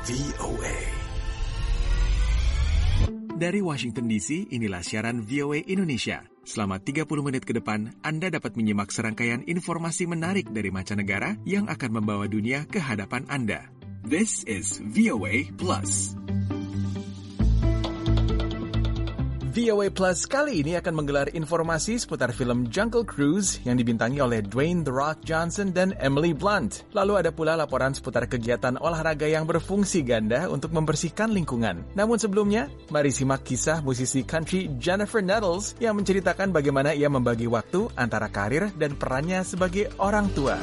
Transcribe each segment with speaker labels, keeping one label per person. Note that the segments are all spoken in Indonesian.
Speaker 1: VOA. Dari Washington DC, inilah siaran VOA Indonesia. Selama 30 menit ke depan, Anda dapat menyimak serangkaian informasi menarik dari mancanegara yang akan membawa dunia ke hadapan Anda. This is VOA Plus. VOA Plus kali ini akan menggelar informasi seputar film Jungle Cruise yang dibintangi oleh Dwayne The Rock Johnson dan Emily Blunt. Lalu ada pula laporan seputar kegiatan olahraga yang berfungsi ganda untuk membersihkan lingkungan. Namun sebelumnya, mari simak kisah musisi country Jennifer Nettles yang menceritakan bagaimana ia membagi waktu antara karir dan perannya sebagai orang tua.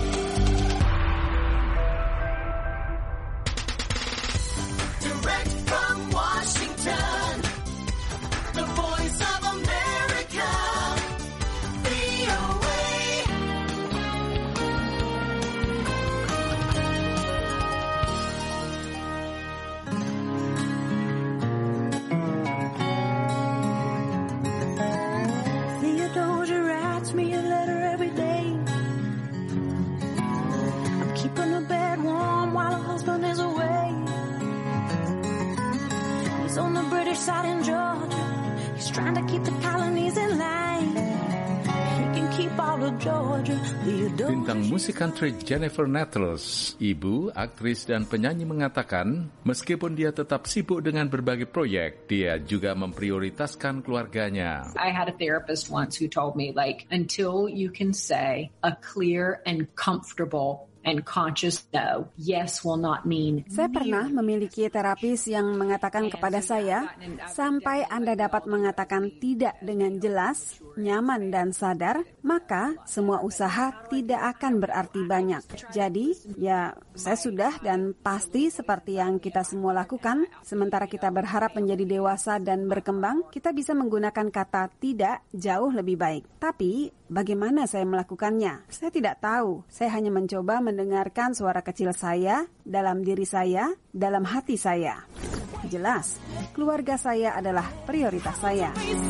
Speaker 2: Bintang musik country Jennifer Nettles, ibu, aktris, dan penyanyi mengatakan, meskipun dia tetap sibuk dengan berbagai proyek, dia juga memprioritaskan keluarganya.
Speaker 3: I had a therapist once who told me, until you can say a clear and comfortable and conscious no, yes will not mean.
Speaker 4: Saya pernah memiliki terapis yang mengatakan kepada saya, sampai Anda dapat mengatakan tidak dengan jelas, nyaman dan sadar, maka semua usaha tidak akan berarti banyak. Jadi, ya saya sudah dan pasti seperti yang kita semua lakukan, sementara kita berharap menjadi dewasa dan berkembang, kita bisa menggunakan kata tidak jauh lebih baik. Tapi, bagaimana saya melakukannya? Saya tidak tahu. Saya hanya mencoba mendengarkan suara kecil saya, dalam diri saya, dalam hati saya. Jelas, keluarga saya adalah prioritas saya.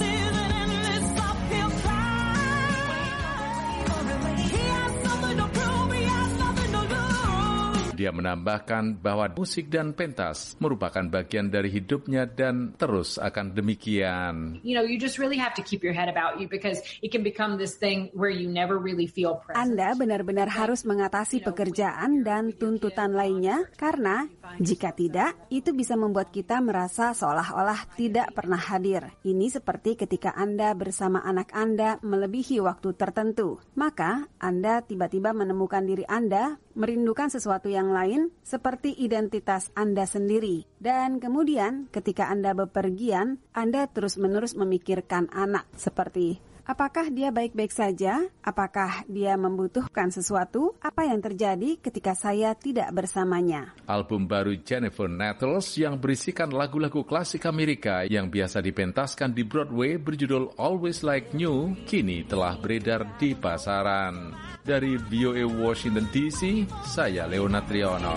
Speaker 2: Dia menambahkan bahwa musik dan pentas merupakan bagian dari hidupnya dan terus akan demikian.
Speaker 3: You just really have to keep your head about you because it can become this thing where you never really feel present.
Speaker 4: Anda benar-benar harus mengatasi pekerjaan dan tuntutan lainnya karena jika tidak, itu bisa membuat kita merasa seolah-olah tidak pernah hadir. Ini seperti ketika Anda bersama anak Anda melebihi waktu tertentu. Maka Anda tiba-tiba menemukan diri Anda merindukan sesuatu yang lain seperti identitas Anda sendiri. Dan kemudian ketika Anda bepergian, Anda terus-menerus memikirkan anak seperti apakah dia baik-baik saja? Apakah dia membutuhkan sesuatu? Apa yang terjadi ketika saya tidak bersamanya?
Speaker 2: Album baru Jennifer Nettles yang berisikan lagu-lagu klasik Amerika yang biasa dipentaskan di Broadway berjudul Always Like New kini telah beredar di pasaran. Dari VOA Washington DC, saya Leonard Triono.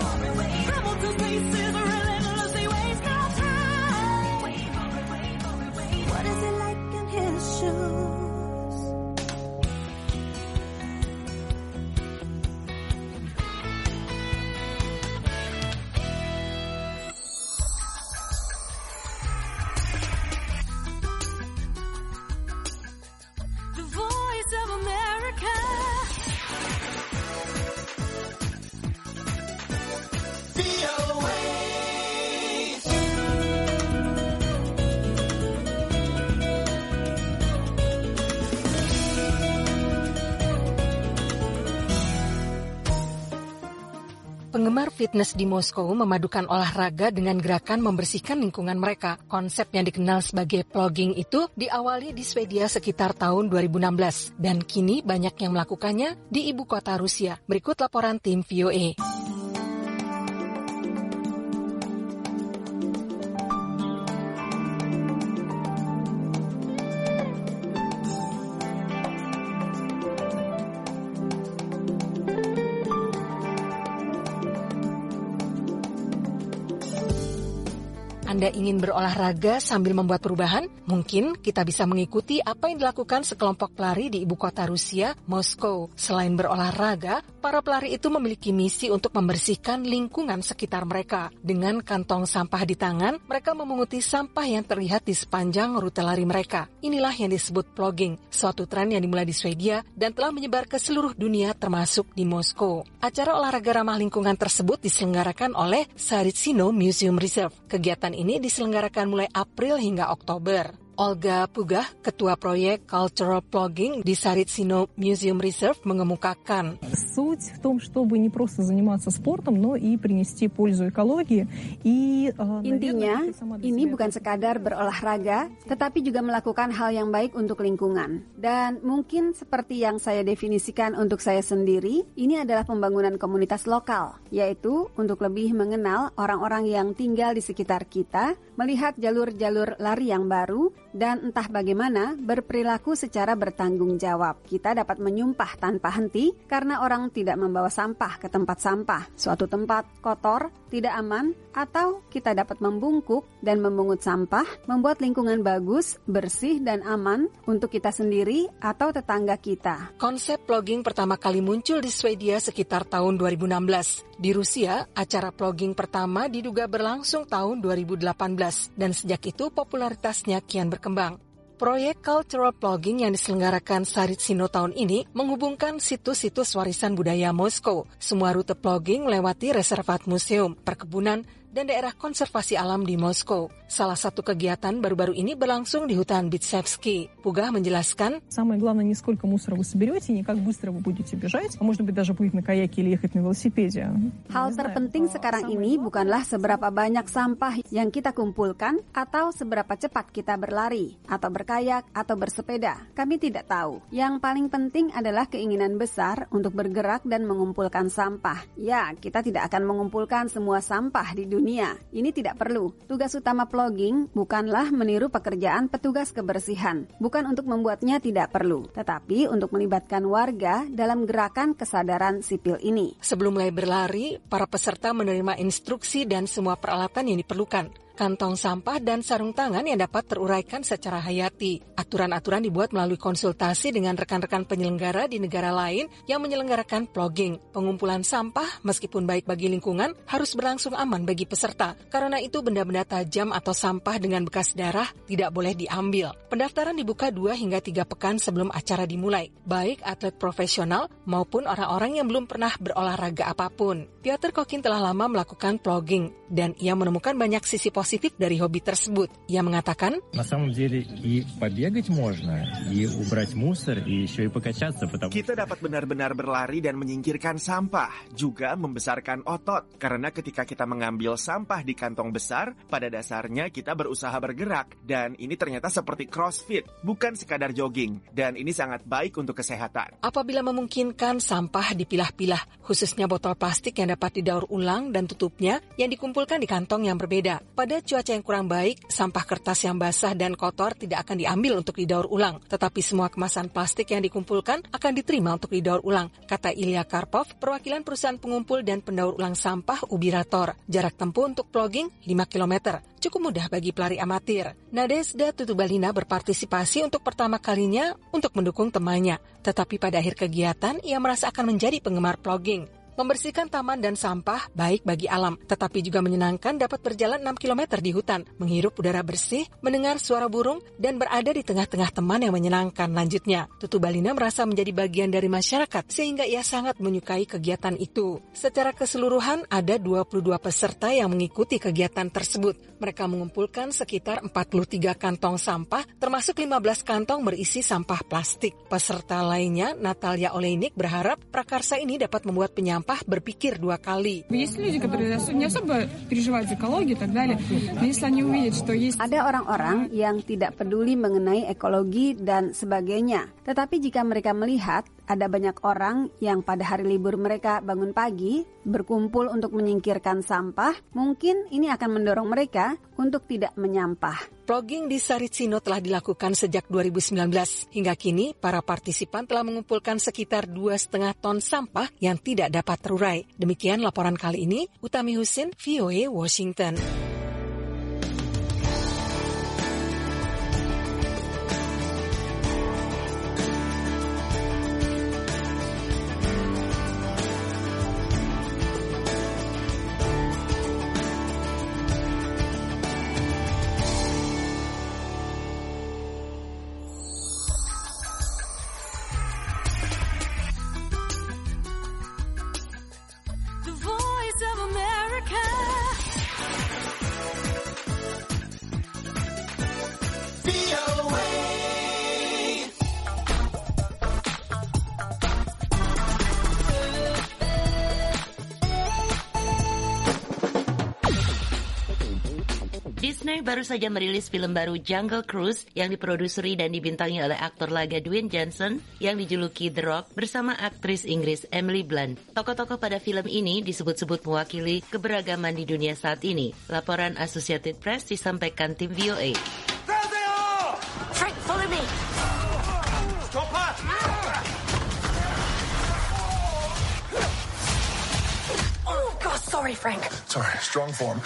Speaker 5: Penggemar fitness di Moskow memadukan olahraga dengan gerakan membersihkan lingkungan mereka. Konsep yang dikenal sebagai plogging itu diawali di Swedia sekitar tahun 2016 dan kini banyak yang melakukannya di ibu kota Rusia. Berikut laporan tim VOA. Anda ingin berolahraga sambil membuat perubahan? Mungkin kita bisa mengikuti apa yang dilakukan sekelompok pelari di ibu kota Rusia, Moskow. Selain berolahraga, para pelari itu memiliki misi untuk membersihkan lingkungan sekitar mereka. Dengan kantong sampah di tangan, mereka memunguti sampah yang terlihat di sepanjang rute lari mereka. Inilah yang disebut plogging, suatu tren yang dimulai di Swedia dan telah menyebar ke seluruh dunia termasuk di Moskow. Acara olahraga ramah lingkungan tersebut diselenggarakan oleh Saritsino Museum Reserve. Kegiatan ini diselenggarakan mulai April hingga Oktober. Olga Pugah, ketua proyek Cultural Plogging di Saritsino Museum Reserve, mengemukakan
Speaker 6: суть в том, чтобы не просто заниматься спортом, но и принести пользу экологии.
Speaker 4: Intinya, ini bukan sekadar berolahraga, tetapi juga melakukan hal yang baik untuk lingkungan. Dan mungkin seperti yang saya definisikan untuk saya sendiri, ini adalah pembangunan komunitas lokal, yaitu untuk lebih mengenal orang-orang yang tinggal di sekitar kita, melihat jalur-jalur lari yang baru, dan entah bagaimana berperilaku secara bertanggung jawab. Kita dapat menyumpah tanpa henti karena orang tidak membawa sampah ke tempat sampah, suatu tempat kotor, tidak aman, atau kita dapat membungkuk dan memungut sampah, membuat lingkungan bagus, bersih, dan aman untuk kita sendiri atau tetangga kita.
Speaker 5: Konsep plogging pertama kali muncul di Swedia sekitar tahun 2016. Di Rusia, acara plogging pertama diduga berlangsung tahun 2018 dan sejak itu popularitasnya kian berkembang. Proyek Cultural Plogging yang diselenggarakan Saritsino tahun ini menghubungkan situs-situs warisan budaya Moskow. Semua rute plogging melewati reservat museum, perkebunan, dan daerah konservasi alam di Moskow. Salah satu kegiatan baru-baru ini berlangsung di hutan Bitsevsky. Pugah menjelaskan,
Speaker 6: Самое главное, не сколько мусора вы соберете, не как быстро вы будете бежать, а может быть даже плыть на каяке или ехать на велосипеде.
Speaker 4: Hal terpenting sekarang ini bukanlah seberapa banyak sampah yang kita kumpulkan atau seberapa cepat kita berlari, atau berkayak, atau bersepeda. Kami tidak tahu. Yang paling penting adalah keinginan besar untuk bergerak dan mengumpulkan sampah. Ya, kita tidak akan mengumpulkan semua sampah di dunia. Ini tidak perlu. Tugas utama plogging bukanlah meniru pekerjaan petugas kebersihan. Bukan untuk membuatnya tidak perlu, tetapi untuk melibatkan warga dalam gerakan kesadaran sipil ini.
Speaker 5: sebelum mulai berlari, para peserta menerima instruksi dan semua peralatan yang diperlukan. Kantong sampah dan sarung tangan yang dapat teruraikan secara hayati. Aturan-aturan dibuat melalui konsultasi dengan rekan-rekan penyelenggara di negara lain yang menyelenggarakan plogging. Pengumpulan sampah, meskipun baik bagi lingkungan, harus berlangsung aman bagi peserta. Karena itu benda-benda tajam atau sampah dengan bekas darah tidak boleh diambil. Pendaftaran dibuka 2 hingga 3 pekan sebelum acara dimulai, baik atlet profesional maupun orang-orang yang belum pernah berolahraga apapun. Piotr Kokin telah lama melakukan plogging, dan ia menemukan banyak sisi positif dari hobi tersebut. Ia mengatakan,
Speaker 7: На самом деле и побегать можно, и убрать мусор, и еще и покачаться, потому
Speaker 8: Kita dapat benar-benar berlari dan menyingkirkan sampah, juga membesarkan otot. Karena ketika kita mengambil sampah di kantong besar, pada dasarnya kita berusaha bergerak. Dan ini ternyata seperti CrossFit, bukan sekadar jogging. Dan ini sangat baik untuk kesehatan.
Speaker 5: apabila memungkinkan sampah dipilah-pilah, khususnya botol plastik yang dapat didaur ulang dan tutupnya yang dikumpulkan di kantong yang berbeda. Pada cuaca yang kurang baik, sampah kertas yang basah dan kotor tidak akan diambil untuk didaur ulang, tetapi semua kemasan plastik yang dikumpulkan akan diterima untuk didaur ulang, kata Ilya Karpov, perwakilan perusahaan pengumpul dan pendaur ulang sampah Ubirator. Jarak tempuh untuk plogging 5 km. Cukup mudah bagi pelari amatir. Nadezhda Tutubalina berpartisipasi untuk pertama kalinya untuk mendukung temannya, tetapi pada akhir kegiatan ia merasa akan menjadi penggemar plogging. Membersihkan taman dan sampah baik bagi alam, tetapi juga menyenangkan dapat berjalan 6 km di hutan, menghirup udara bersih, mendengar suara burung, dan berada di tengah-tengah teman yang menyenangkan. Lanjutnya, Tutubalina merasa menjadi bagian dari masyarakat, sehingga ia sangat menyukai kegiatan itu. Secara keseluruhan, ada 22 peserta yang mengikuti kegiatan tersebut. Mereka mengumpulkan sekitar 43 kantong sampah, termasuk 15 kantong berisi sampah plastik. Peserta lainnya, Natalia Olejnik, berharap prakarsa ini dapat membuat penyampai berpikir 2 kali.
Speaker 4: Ada orang-orang yang tidak peduli mengenai ekologi dan sebagainya. Tetapi jika mereka melihat ada banyak orang yang pada hari libur mereka bangun pagi, berkumpul untuk menyingkirkan sampah, mungkin ini akan mendorong mereka untuk tidak menyampah.
Speaker 5: Plogging di Saritsino telah dilakukan sejak 2019. Hingga kini, para partisipan telah mengumpulkan sekitar 2,5 ton sampah yang tidak dapat terurai. Demikian laporan kali ini, Utami Husin, VOA Washington.
Speaker 9: Disney baru saja merilis film baru Jungle Cruise yang diproduseri dan dibintangi oleh aktor laga Dwayne Johnson yang dijuluki The Rock bersama aktris Inggris Emily Blunt. Tokoh-tokoh pada film ini disebut-sebut mewakili keberagaman di dunia saat ini. Laporan Associated Press disampaikan tim VOA.
Speaker 10: There they are!
Speaker 9: Frank, follow me!
Speaker 10: Stop her!
Speaker 9: Oh, God, sorry, Frank.
Speaker 10: Sorry, strong form.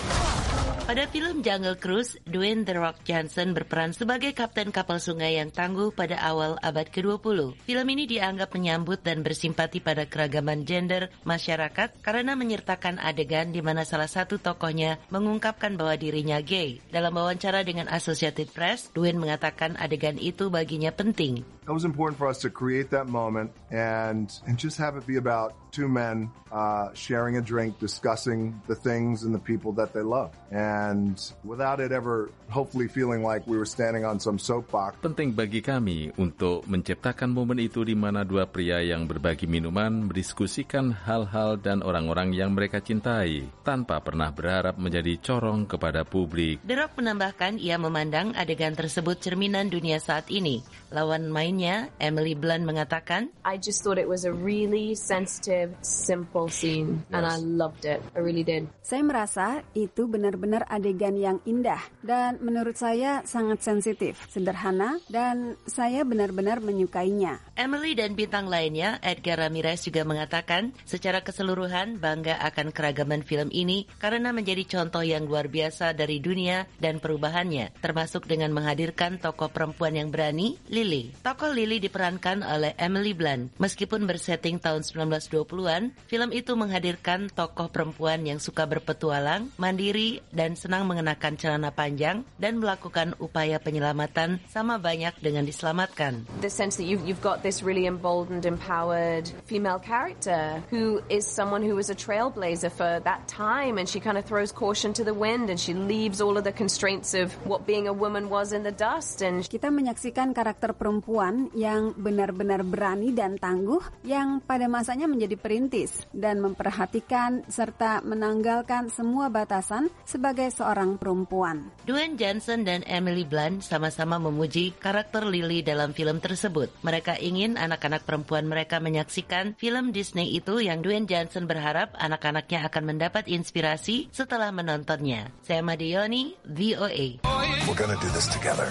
Speaker 9: Pada film Jungle Cruise, Dwayne The Rock Johnson berperan sebagai kapten kapal sungai yang tangguh pada awal abad ke-20. Film ini dianggap menyambut dan bersimpati pada keragaman gender masyarakat karena menyertakan adegan di mana salah satu tokohnya mengungkapkan bahwa dirinya gay. Dalam wawancara dengan Associated Press, Dwayne mengatakan adegan itu baginya penting.
Speaker 11: It was important for us to create that moment and just have it be about two men sharing a drink, discussing the things and the people that they love. And without it ever hopefully feeling like we were standing on some soapbox.
Speaker 2: Penting bagi kami untuk menciptakan momen itu di mana dua pria yang berbagi minuman mendiskusikan hal-hal dan orang-orang yang mereka cintai tanpa pernah berharap menjadi corong kepada publik.
Speaker 9: The Rock menambahkan ia memandang adegan tersebut cerminan dunia saat ini. Lawan mainnya, Emily Blunt mengatakan,
Speaker 12: I just thought it was a really sensitive, simple scene, and I loved it. I really did.
Speaker 4: Saya merasa itu benar-benar adegan yang indah dan menurut saya sangat sensitif, sederhana, dan saya benar-benar menyukainya.
Speaker 9: Emily dan bintang lainnya, Edgar Ramirez juga mengatakan, secara keseluruhan bangga akan keragaman film ini karena menjadi contoh yang luar biasa dari dunia dan perubahannya, termasuk dengan menghadirkan tokoh perempuan yang berani, Lily. Tokoh Lily diperankan oleh Emily Blunt. Meskipun bersetting tahun 1920-an, film itu menghadirkan tokoh perempuan yang suka berpetualang, mandiri, dan senang mengenakan celana panjang dan melakukan upaya penyelamatan sama banyak dengan diselamatkan.
Speaker 12: The sense that you've got this really emboldened, empowered female character who is someone who was a trailblazer for that time, and she kind of throws caution to the wind and she leaves all of the constraints of what being a woman was in the dust. And
Speaker 4: kita menyaksikan karakter perempuan yang benar-benar berani dan tangguh yang pada masanya menjadi perintis dan memperhatikan serta menanggalkan semua batasan sebagai seorang perempuan.
Speaker 9: Dwayne Johnson dan Emily Blunt sama-sama memuji karakter Lily dalam film tersebut. Mereka ingin anak-anak perempuan mereka menyaksikan film Disney itu yang Dwayne Johnson berharap anak-anaknya akan mendapat inspirasi setelah menontonnya. Saya Madioni, VOA.
Speaker 10: We're gonna do this together.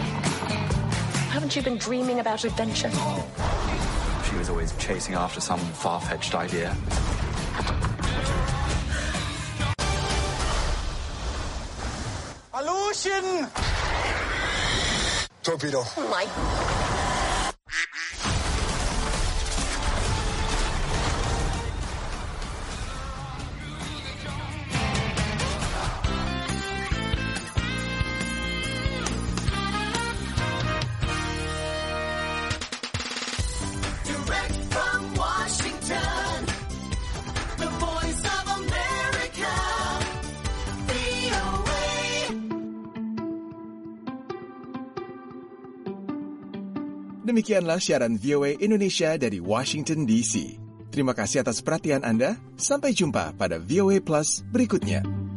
Speaker 13: Haven't you been dreaming about adventure?
Speaker 14: She was always chasing after some far-fetched idea.
Speaker 10: Aleutian! Torpedo.
Speaker 13: Oh my.
Speaker 1: Demikianlah siaran VOA Indonesia dari Washington DC. Terima kasih atas perhatian Anda. Sampai jumpa pada VOA Plus berikutnya.